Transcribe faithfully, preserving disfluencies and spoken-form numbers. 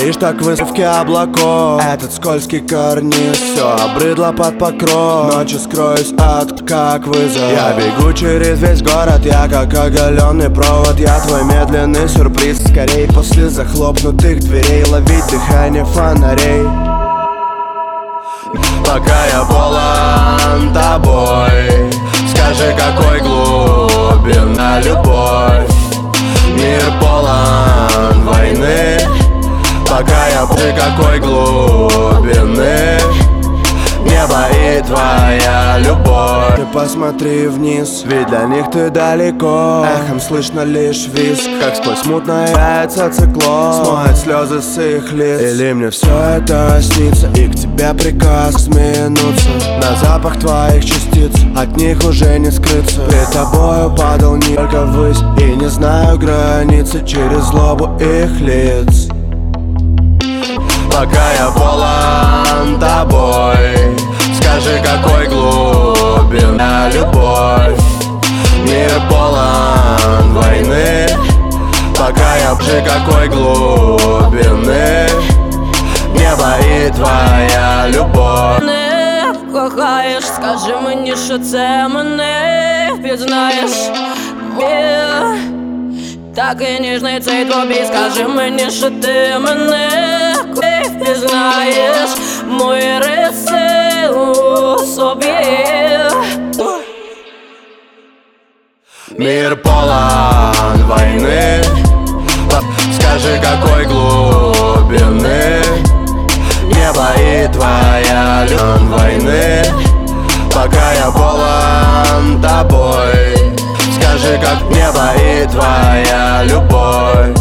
Стоишь так в высовке облаков, этот скользкий карниз, все обрыдло под покров. Ночью скроюсь от, как вызов. Я бегу через весь город, я как оголенный провод. Я твой медленный сюрприз, скорей после захлопнутых дверей ловить дыхание фонарей. Пока я полон тобой, скажи, какой глубина любовь. Мир полон войны, пока я ты какой глубины небо и твоя любовь. Ты посмотри вниз, ведь для них ты далеко. Эхом слышно лишь визг, как сквозь мутное яйца циклон смоет слезы с их лиц. Или мне все это снится, и к тебе приказ сменуться на запах твоих частиц, от них уже не скрыться. Пред тобою падал не только ввысь, и не знаю границы через злобу их лиц. Пока я полон тобой, скажи, какой глубина любовь. Мир полон войны, пока я скажи, какой глубины небо и твоя любовь. Не кохаєш, скажи мені, що це мене впізнаєш. Yeah. Так і ніжний цей тобі, скажи мені, що ти мене впізнаєш. Мої риси у собі. Мир полон войны, скажи, какой глубины небо и твоя любовь войны. Пока я полон тобой, скажи, как небо и твоя любовь.